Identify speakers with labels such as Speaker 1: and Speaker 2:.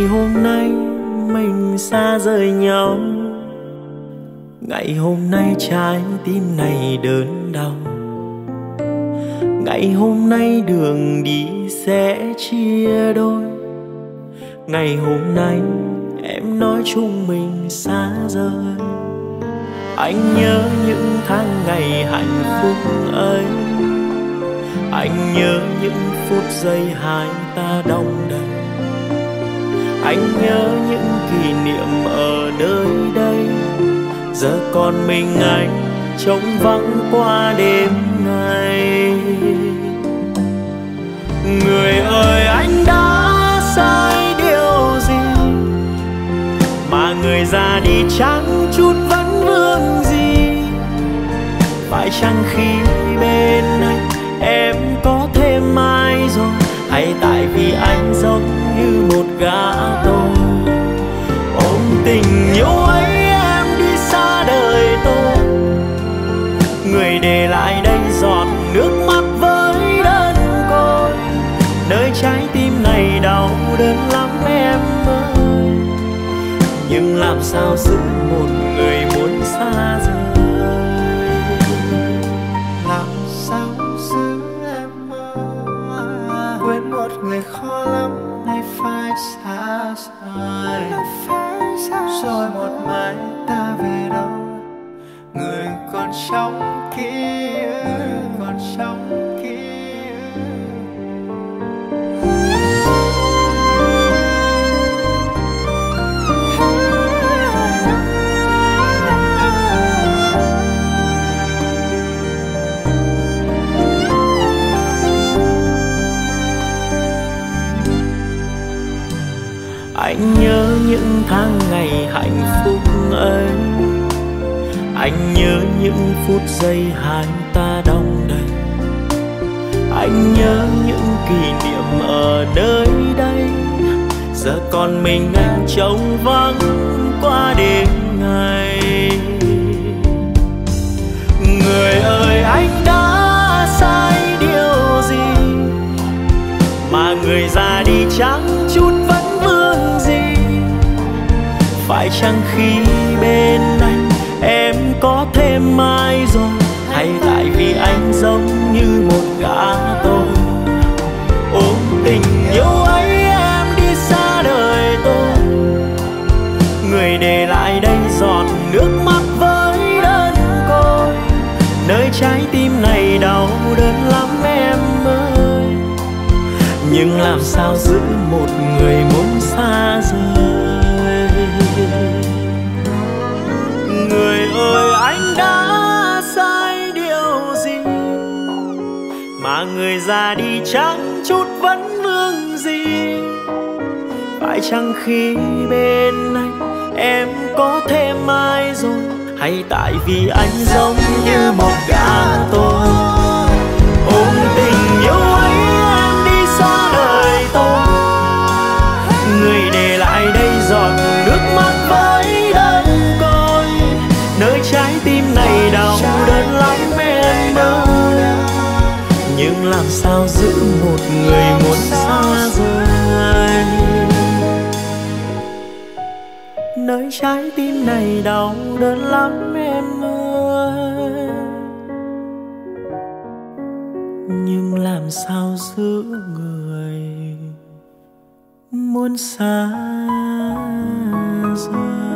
Speaker 1: Ngày hôm nay mình xa rời nhau, ngày hôm nay trái tim này đớn đau. Ngày hôm nay đường đi sẽ chia đôi, ngày hôm nay em nói chung mình xa rời. Anh nhớ những tháng ngày hạnh phúc ấy, anh nhớ những phút giây hai ta đong đầy. Anh nhớ những kỷ niệm ở nơi đây, giờ còn mình anh trống vắng qua đêm ngày. Người ơi anh đã sai điều gì mà người già đi chẳng chút vẫn vương gì? Phải chăng khi bên anh em có thêm ai rồi, hay tại vì anh giống như một gã tôi? Ôm tình yêu ấy em đi xa đời tôi, người để lại đây giọt nước mắt với đơn côi. Nơi trái tim này đau đớn lắm em ơi, nhưng làm sao giữ một người muốn xa rời?
Speaker 2: Làm sao giữ em ơi, quên một người khó lắm, nay phải xa rời. Rồi một mai ta về đâu, người còn trong ký ức, còn trong ký ức.
Speaker 1: Anh nhớ những tháng ngày hạnh phúc ấy, anh nhớ những phút giây hai ta đong đầy. Anh nhớ những kỷ niệm ở nơi đây, giờ còn mình anh trống vắng qua đêm ngày. Người ơi anh đã sai điều gì mà người già đi chẳng chút vẫn vương gì? Phải chăng khi bên anh em có thêm ai rồi, hay tại vì anh giống như một gã tôi? Ôm tình yêu ấy em đi xa đời tôi, người để lại đây giọt nước mắt với đơn côi. Nơi trái tim này đau đớn lắm em ơi, nhưng làm sao giữ một người muốn xa rời? Người ơi anh đã sai điều gì mà người già đi chẳng chút vẫn vương gì? Phải chăng khi bên anh em có thêm ai rồi, hay tại vì anh giống như một gã tôi? Ôm tình yêu ấy em đi xa đời tôi, người để lại đây giọt nước mắt với đơn côi. Nơi trái tim này đau đớn lắm em ơi, nhưng làm sao giữ một người muốn xa rời? Nơi trái tim này đau đớn lắm em ơi, nhưng làm sao giữ người muốn xa rời?